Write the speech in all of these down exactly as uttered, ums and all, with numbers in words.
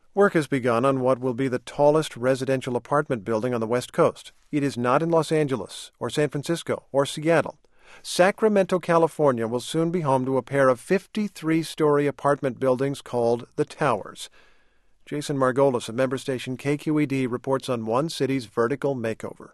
Work has begun on what will be the tallest residential apartment building on the West Coast. It is not in Los Angeles or San Francisco or Seattle. Sacramento, California will soon be home to a pair of fifty-three-story apartment buildings called the Towers. Jason Margolis of member station K Q E D reports on one city's vertical makeover.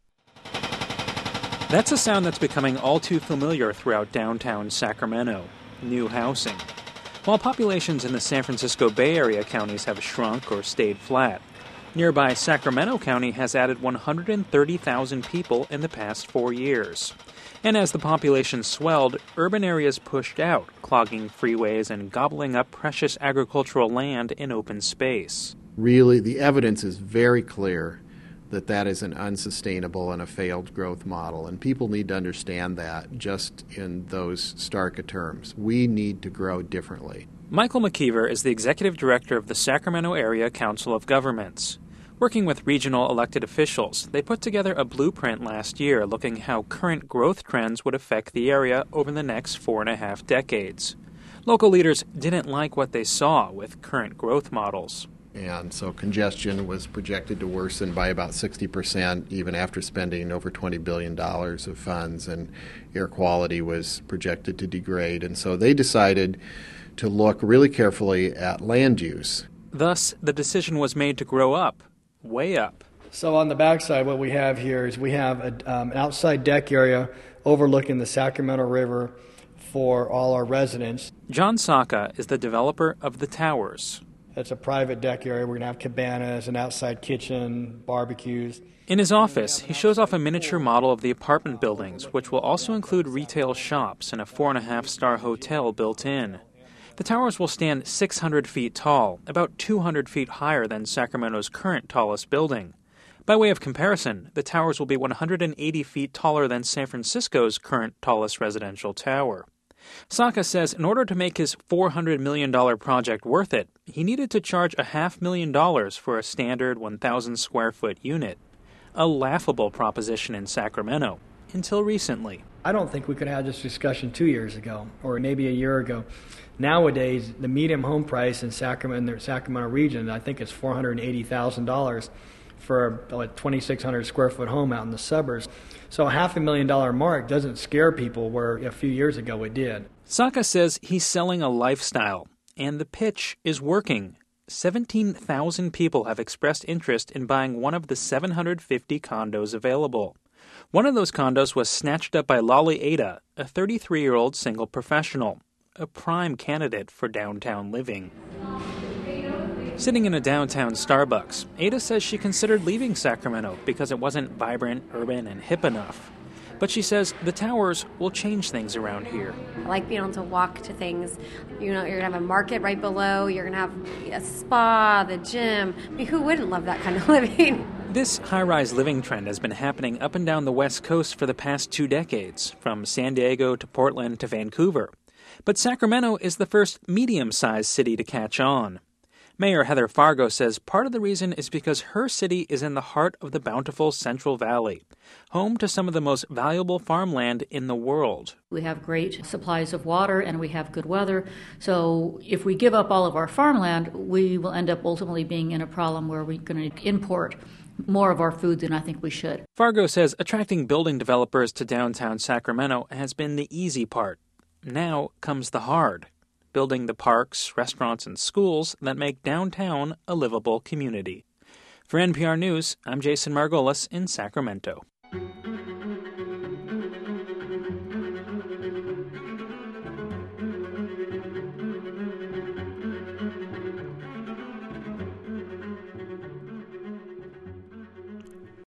That's a sound that's becoming all too familiar throughout downtown Sacramento: new housing. While populations in the San Francisco Bay Area counties have shrunk or stayed flat, nearby Sacramento County has added one hundred thirty thousand people in the past four years. And as the population swelled, urban areas pushed out, clogging freeways and gobbling up precious agricultural land in open space. Really, the evidence is very clear that that is an unsustainable and a failed growth model, and people need to understand that just in those stark terms. We need to grow differently. Michael McKeever is the executive director of the Sacramento Area Council of Governments. Working with regional elected officials, they put together a blueprint last year looking how current growth trends would affect the area over the next four and a half decades. Local leaders didn't like what they saw with current growth models. And so congestion was projected to worsen by about sixty percent even after spending over twenty billion dollars of funds, and air quality was projected to degrade. And so they decided to look really carefully at land use. Thus, the decision was made to grow up, way up. So on the backside, what we have here is we have a, um, an outside deck area overlooking the Sacramento River for all our residents. John Saka is the developer of the Towers. It's a private deck area. We're going to have cabanas, an outside kitchen, barbecues. In his office, he shows off a miniature model of the apartment buildings, which will also include retail shops and a four-and-a-half-star hotel built in. The towers will stand six hundred feet tall, about two hundred feet higher than Sacramento's current tallest building. By way of comparison, the towers will be one hundred eighty feet taller than San Francisco's current tallest residential tower. Saka says in order to make his four hundred million dollars project worth it, he needed to charge a half million dollars for a standard one thousand square foot unit. A laughable proposition in Sacramento, until recently. I don't think we could have had this discussion two years ago, or maybe a year ago. Nowadays, the median home price in Sacramento, in the Sacramento region, I think is four hundred eighty thousand dollars for a twenty-six hundred square foot home out in the suburbs. So a half a million dollar mark doesn't scare people where a few years ago it did. Saka says he's selling a lifestyle, and the pitch is working. seventeen thousand people have expressed interest in buying one of the seven hundred fifty condos available. One of those condos was snatched up by Lolly Ada, a thirty-three-year-old single professional, a prime candidate for downtown living. Sitting in a downtown Starbucks, Ada says she considered leaving Sacramento because it wasn't vibrant, urban, and hip enough. But she says the towers will change things around here. I like being able to walk to things. You know, you're going to have a market right below. You're going to have a spa, the gym. I mean, who wouldn't love that kind of living? This high-rise living trend has been happening up and down the West Coast for the past two decades, from San Diego to Portland to Vancouver. But Sacramento is the first medium-sized city to catch on. Mayor Heather Fargo says part of the reason is because her city is in the heart of the bountiful Central Valley, home to some of the most valuable farmland in the world. We have great supplies of water and we have good weather, so if we give up all of our farmland, we will end up ultimately being in a problem where we're going to import more of our food than I think we should. Fargo says attracting building developers to downtown Sacramento has been the easy part. Now comes the hard. Building the parks, restaurants, and schools that make downtown a livable community. For N P R News, I'm Jason Margolis in Sacramento.